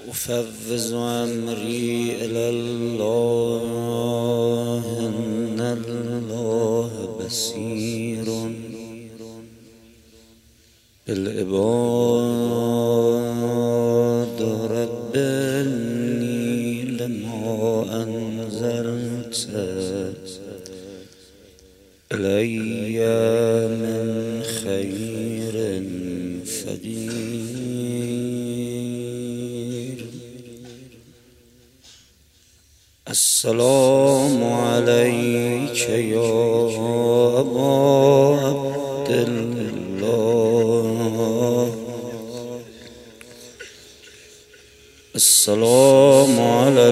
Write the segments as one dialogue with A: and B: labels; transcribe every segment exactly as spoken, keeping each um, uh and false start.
A: أفوض أمري إلى الله إن الله بصير بالعباد رب إني لما أنزلت إلي من خير فقير. السلام عليك يا أبا عبد الله. السلام على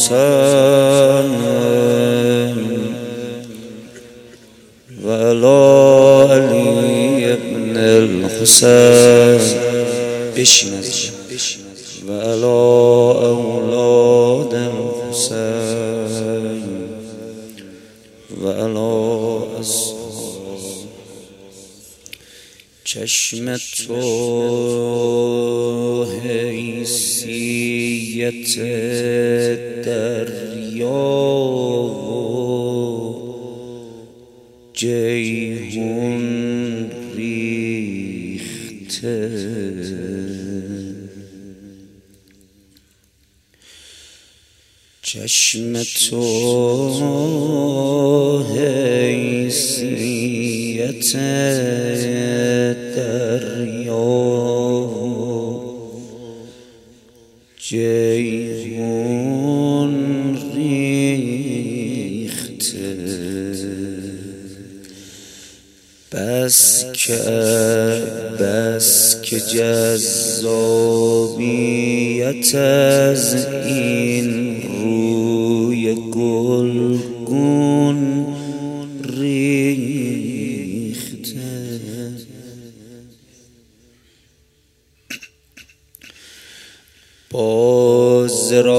A: الحسين وعلى علي بن الحسين وعلى أولاد الحسين وعلى أصحاب. چشم تو حیثیت دریا جیحون ریخته، چشم تو حیثیت دریا جیحون ریخته. بس که بس که جذابیت از این روی گلگون ریخته. با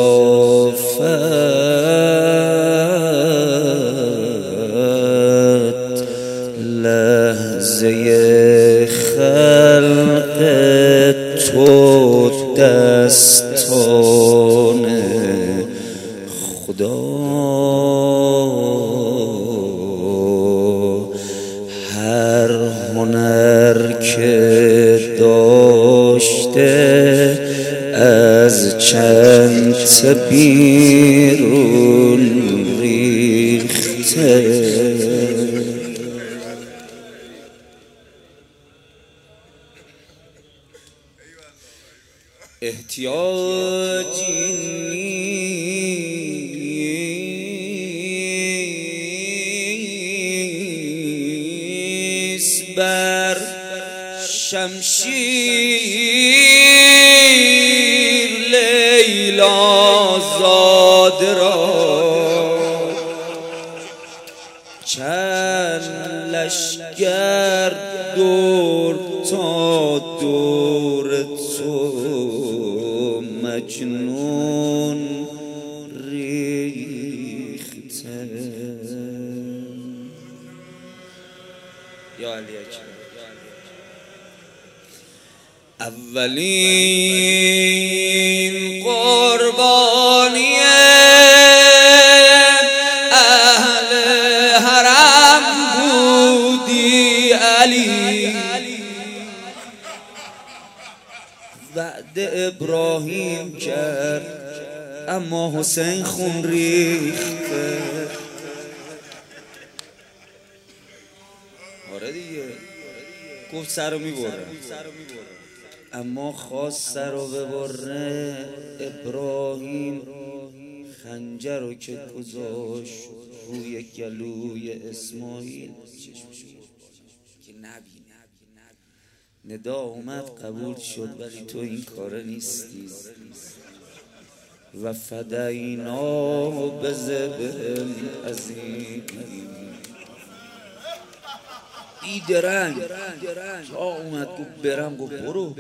A: ظرافت لحظه خلق تو دستان خدا هر هنر که داشته از چند بیرون ریخته. احتیاجی نیست بر شمشیر لیلا زاد را، چند لشگر دور تا دور تو مجنون ریخته. یا علی اکبر. اولین قربانی اهل حرم بودی علی، وعد ابراهیم کرد اما حسین خون ریخته. آره دیگه گفت سر رو میبره، اما خواست سر رو ببره. ابراهیم خنجر رو که گذاشت روی گلوی اسماعیل که نبی ندا اومد قبول شد، ولی تو این کار نیستی. و فدینا بذبح عظیم. بیدرنگ تا اومد گفت برم، گفت برو.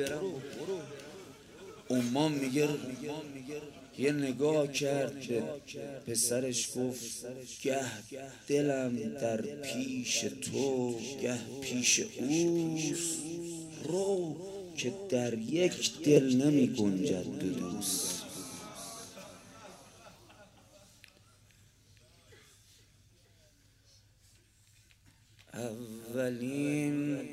A: امام میگه یه نگاه کرد به پسرش گفت گه دلم در پیش تو گه پیش اوست، رو که در یک دل نمی گنجد دو دوست. اولین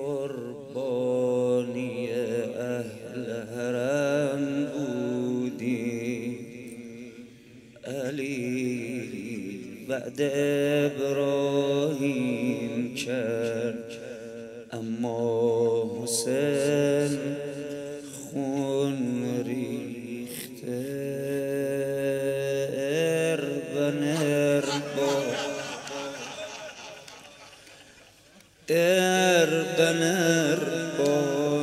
A: قربانی اهل حرم بودی علی، بعد ابراهیم کرد اما حسین خون ریخته. اربن اربن با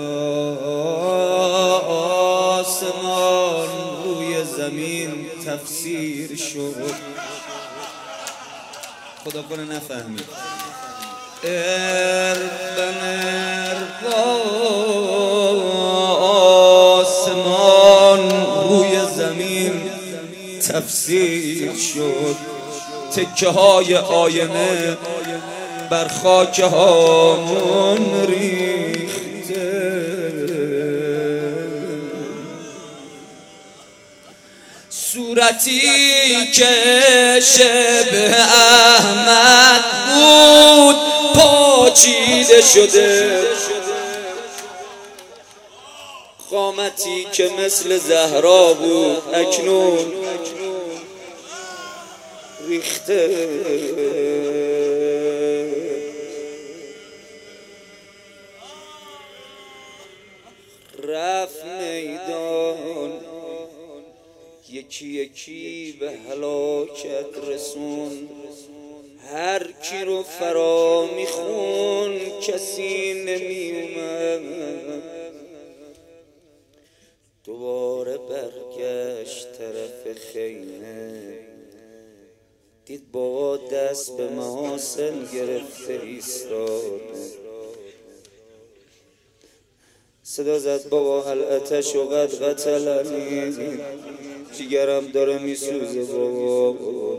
A: آسمان روی زمین تفسیر شد. خدا کنه نفهمید. اربن با آسمان روی زمین تفسیر شد. تکه های آینه بر خاک هامون ریخته. صورتی که شبه احمد بود پاچیده شده، قامتی که مثل زهرا بود اکنون ریخته. رفت میدان یکی یکی به هلاکت رسون. هر کی رو فرا میخون کسی نمیومد. دوباره برگشت طرف خیمه، دید بابا دست به محاسن گرفته ایستاد. صدا زد بابا هل اتش و قد قتلنی، جگرم داره میسوزه بابا.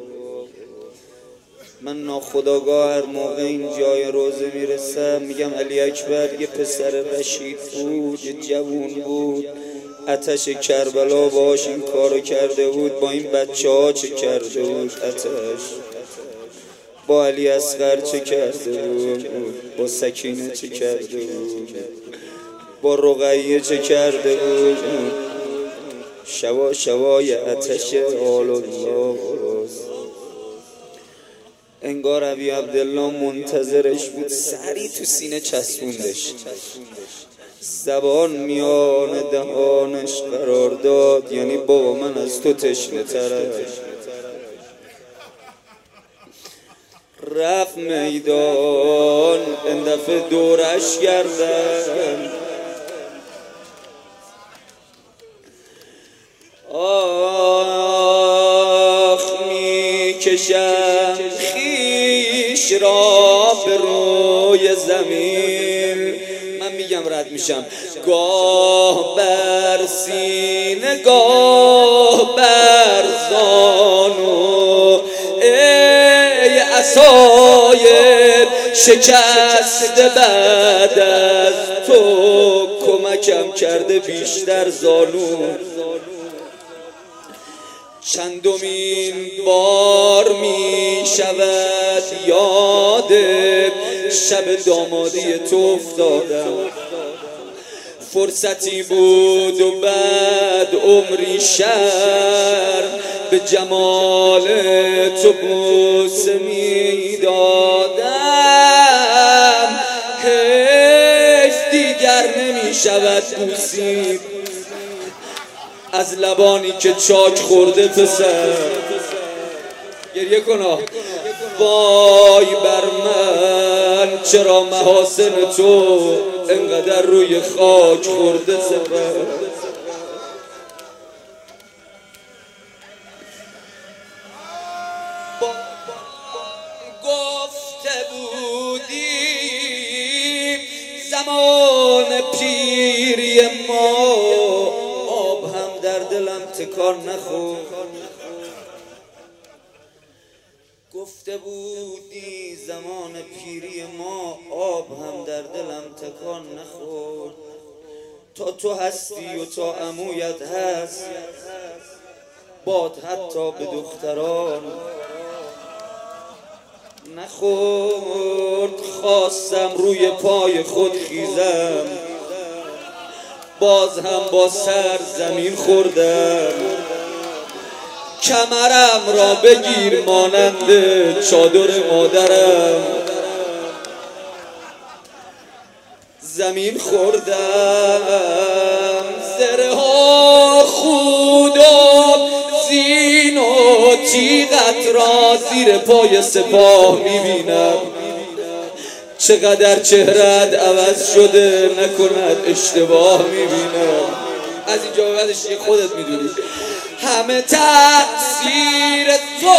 A: من ناخداگاه هر موقع این جای روزه میرسم میگم علی اکبر یه پسر رشید بود، یه جوون بود، آتش کربلا باش این کارو کرده بود. با این بچه ها چه کرده بود آتش؟ با علی اصغر چه کرده بود؟ با سکینه چه کرده بود؟ با رقیه چه کرده بود؟ شوا شوای آتش آل الله. انگار ابی عبدالله منتظرش بود، سری تو سینه چسبوندش، زبان میان دهانش قرار داد، یعنی بابا من از تو تشنه ترم. رفت میدان این دفعه دورش گردن. آخ میکشم خیش را به روی زمین. من میگم رد میشم، گاه بر سینه گاه بر زانو. ای عصای شکسته بعد از تو کمکم کرده بیشتر زانو. چندمین بار می شود یاد شب دامادی تو افتادم. فرصتی بود و بعد عمری شرم به جمال تو بوسه می دادم. حیف دیگر نمی شود بوسید از لبانی که چاک خورده پسر. گریه کنا وای بر من چرا محاسن تو انقدر روی خاک خورده سپر. گفته بودی زمان پیری ما، آب هم در دلم تکان نخورد. گفته بودی زمان پیری ما، آب هم در دلم تکان نخورد. تا تو هستی و تا عمویت هست باد حتی به دختران نخورد خواستم روی پای خود خیزم، باز هم با سر زمین خوردم. کمرم را بگیر مانند چادر مادرم، زمین خوردم. زره ها خود و زین و تیغت را زیر پای سپاه میبینم. چقدر چهرت عوض شده، نکند اشتباه میبینم. از اینجا به بعدش یه خودت میدونی. همه تقصیر تو،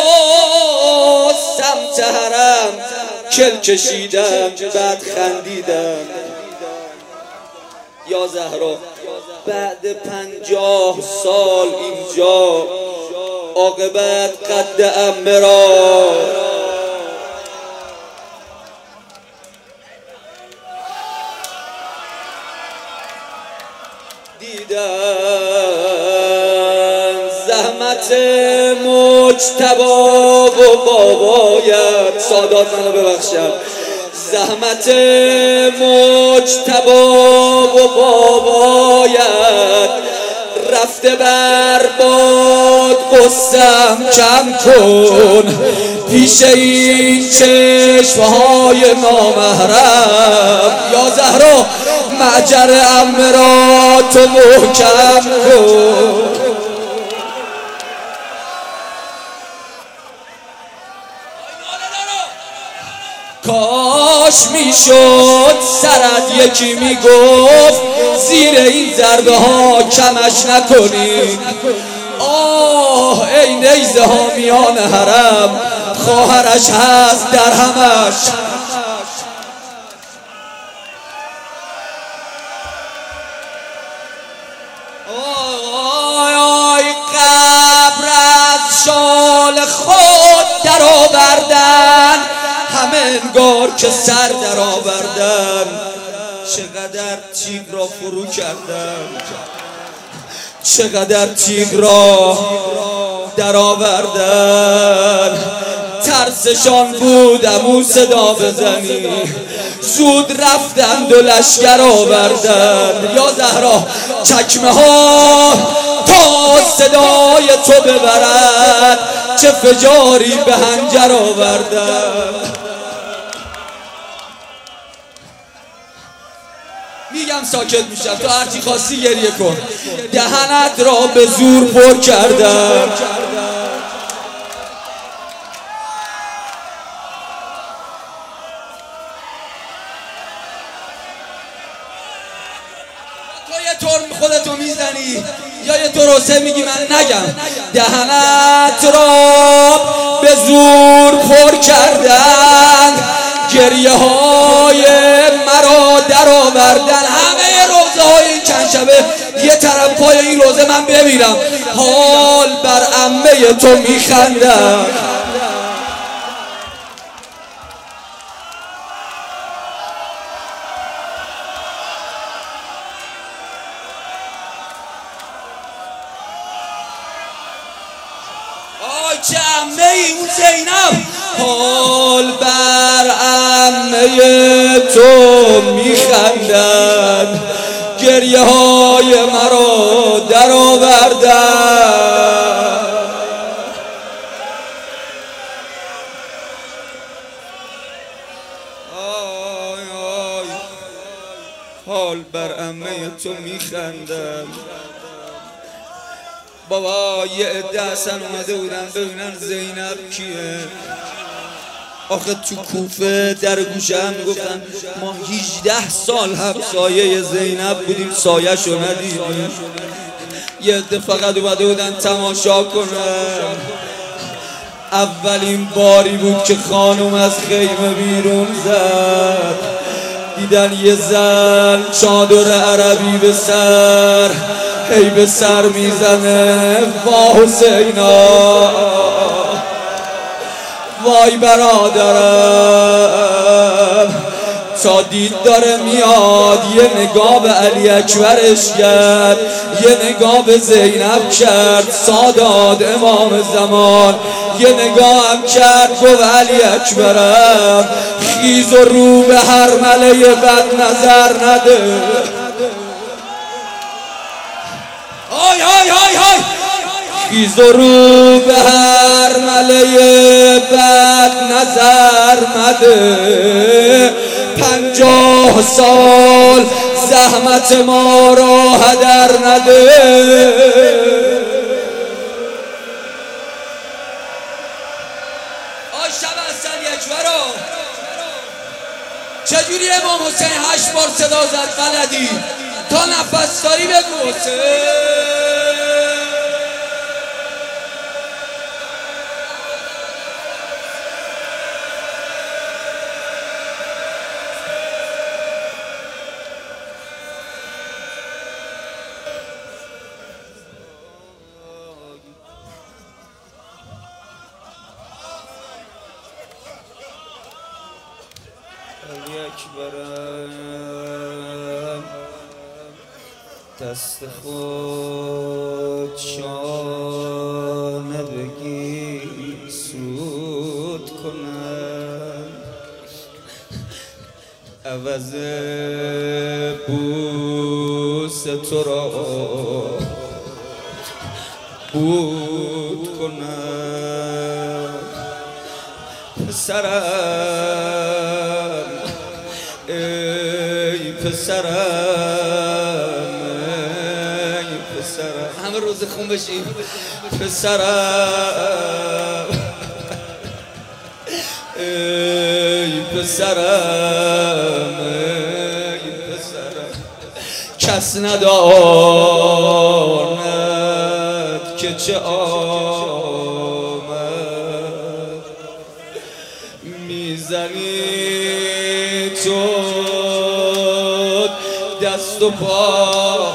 A: سمت حرم کل کشیدم بعد خندیدم. یا زهرا بعد پنجاه سال اینجا عاقبت قد عمه را دیدن. زحمت مجتبی و بابایت، سادات منو ببخشم، زحمت مجتبی و بابایت رفته برباد. قسم کم کن پیش این چشمهای نامحرم. یا زهرا معجر عمه را تو محکم کن. کاش میشد سرت یکی میگفت زیر این ضربه ها کمش نکنی. آه ای نیزه ها میان حرم، خواهرش هست در همش. آی آی قبر از شال خود در آوردن، همه انگار که سر در آوردن. چقدر تیغ را فرو کردن، چقدر تیغ را در آوردن. ترسشان بود عمو صدا بزنی، زود رفتند و لشکر آوردن. یا زهرا چکمه ها تا صدای تو ببرد، چه فجاری به هنجر آوردن. میگم ساکت میشم تو هرچی خواستی گریه کن. دهنت را به زور پر کردم. تو یه طور خودتو میزنی یا یه طور حسین میگی من نگم. دهنت را به زور پر کردن، گریه های مرا در آوردن. همه روزه های این چند شبه یه طرف پای این روزه من بمیرم، حال بر عمه تو میخندم. آی چه عمه ای اون زینب، حال بر عمه تو میخندن، گریه های مرا در آوردن. آی آی حال بر عمه تو میخندن. بابا یه عده اصلا اومده بودن ببینن زینب کیه. آخه تو کوفه در گوشه هم گفتن ما هجده سال همسایه زینب بودیم سایه‌شو ندیدیم. یه عده فقط اومده بودن تماشا کنن. اولین باری بود که خانم از خیمه بیرون زد، دیدن یه زن چادر عربی به سر هی به سر میزنه. وا حسینا، وای برادرم، تا دید داره میاد یه نگاه به علی اکبرش کرد، یه نگاه به زینب کرد، سادات امام زمان یه نگاه هم کرد، گفت علی اکبرم خیز و رو به هر مله بد نظر نده. های های های های خیز و رو به هر مله بد نظر مده، پنجاه سال زحمت ما را هدر نده. آی شب از علی اکبرا چجوری امام حسین هشت بار صدا زد بلدی؟ تا نفس داری بگو حسین. علی اکبرم دست خود شانه بگی سود کنم، عوض بوس تو را بود کنم. پسرم ای پسرم ای پسرم، همه روز خون بشیم. پسرم ای پسرم ای پسرم، کس نداند که چه آمد میزنی تو دست و پا.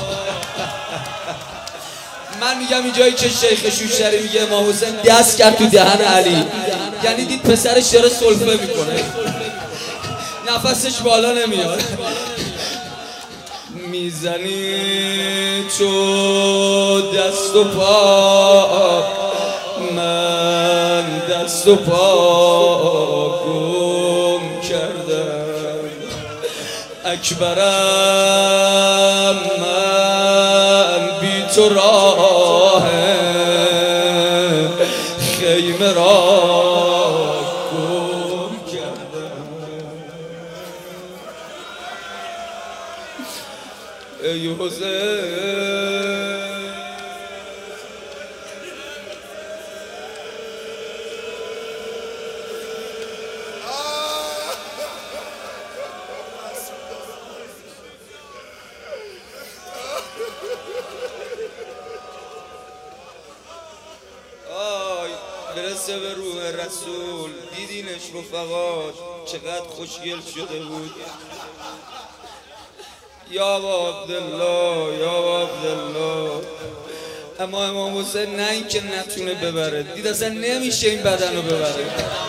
A: من میگم اینجایی که شیخ شوشتری میگه امام حسین دست کرد تو دهن علی، یعنی دید پسرش داره سلفه میکنه، نفسش بالا نمیاد. میزنی تو دست و پا، من دست و پا گم کردم. اکبرم من بی تو راه خیمه را گم کردم. ای حسین برسه به روح رسول. دیدینش رفقات چقدر خوشگل شده بود. یا عبدالله یا عبدالله. اما امام حسین نه این که نتونه ببره، دید اصلا نمیشه این بدن رو ببره.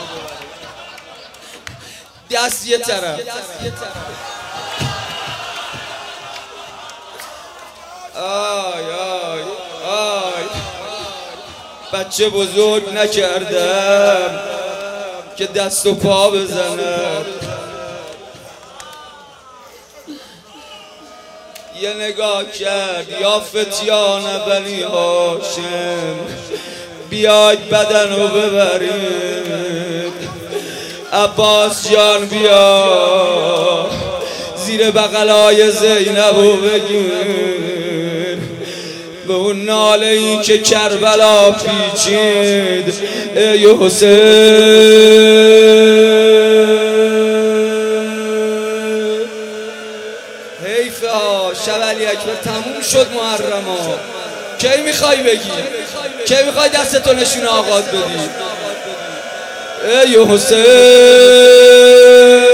A: دست یه طرف، آی آی آی بچه بزرگ نکردم که دست و پا بزنم. یه نگاه کرد، یا فتیان بنی هاشم بیاید بدن رو ببرید. عباس جان بیا زیر بغلای زینب رو بگیر. به اون ناله ای که کربلا پیچید ای حسین. حیفه ها شب علی اکبر تموم شد. محرم ها کی میخوای بگی؟ کی میخوای دستتو نشون آغاز بدی؟ ای حسین